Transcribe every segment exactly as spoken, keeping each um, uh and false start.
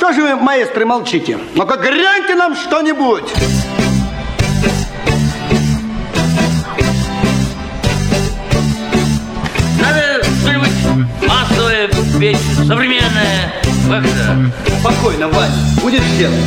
что же вы, маэстро, молчите? Ну-ка, гряньте нам что-нибудь. Надо что-нибудь массовое петь, современное. Как это? Спокойно, Ваня, будет сделано.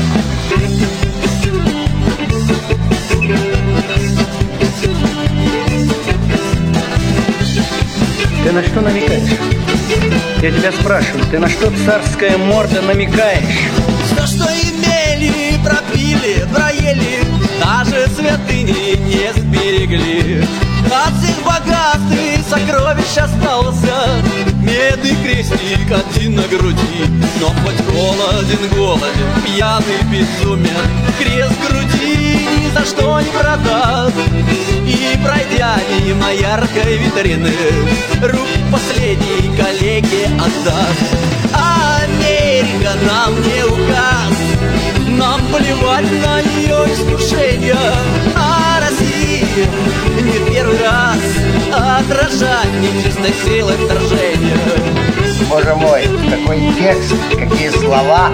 Ты на что намекаешь? Я тебя спрашиваю, ты на что, царская морда, намекаешь? Все, что имели, пропили, проели, даже святыни не сберегли. От всех богатств и сокровищ остался медный крестик один на груди. Но хоть голоден, голоден, пьяный, безумен, крест груди ни за что не продаст. И пройдя мимо яркой витрины, рук последней коллеге отдаст. А Америка нам не указ, нам плевать на ее искушения. А Россия не первый раз отражать нечистой силой вторжения. Боже мой, какой текст, какие слова.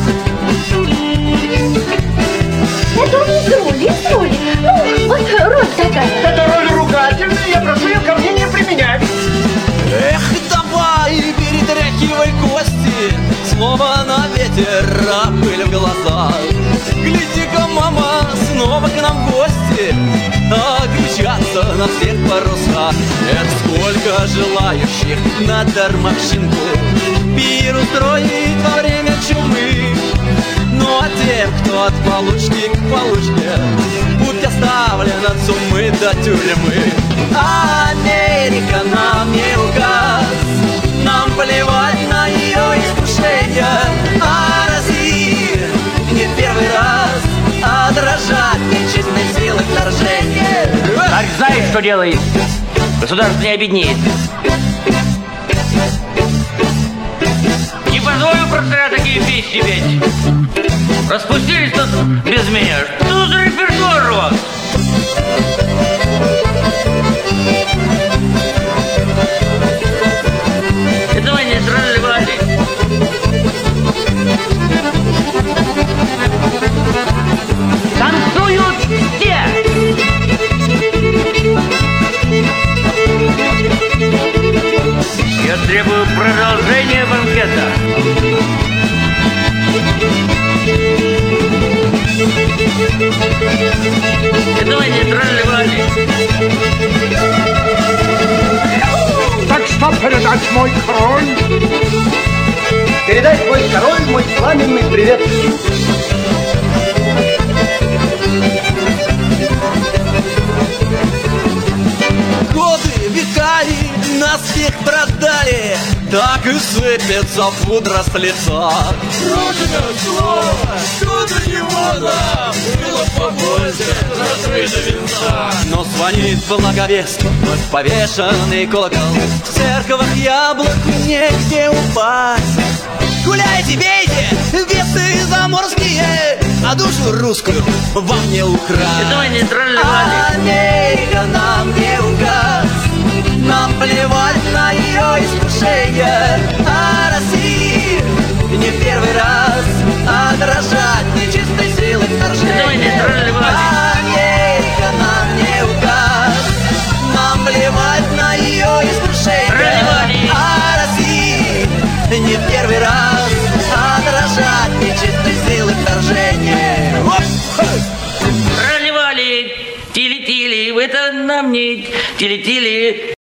Это он из роли, из роли. Ну, вот роль такая. Это роль ругательная, я прошу ее ко мне не применять. Эх, давай, перетряхивай кости, снова на ветер, а пыль в глаза. Гляди-ка, мама, снова к нам в гости, а кричатся на всех парусах. Эх, сколько желающих на дармовщинку пир устроить во время чумы. Ну а тем, кто от получки к получке, путь оставлен от суммы до тюрьмы. А Америка нам не указ, нам плевать на ее искушения. А Россия не первый раз отражать нечестной силой вторжения. Царь знает, что делает. Государство не обеднеет. Не позволю просто такие песни петь. Распустились тут без меня. Что за репертуар у вас? Это вы не тролливали. Танцуют все. Я требую продолжения банкета. Этого не тролливали. Так что передать мой король? Передай, твой король, мой пламенный привет. Годы, веками нас всех продали, так и сыпется пудра с лица. Родина слова, что до него нам было побольше разбита венца. Но звонит благовест, вновь повешенный колокол. В церковях яблок негде упасть. Гуляйте, бейте, весы заморские, а душу русскую вам не украсть. Этого не тролливали. Америка нам не указ, нам плевать на ее искушения. А Россия не первый раз отражать нечистой силой вторжения. Этого не тролливали. Америка нам не указ, нам плевать на ее искушения. Тролливали. А Россия не первый раз отражать нечистой силой вторжения. Тролливали. Тили-тили. Это нам не тили-тили.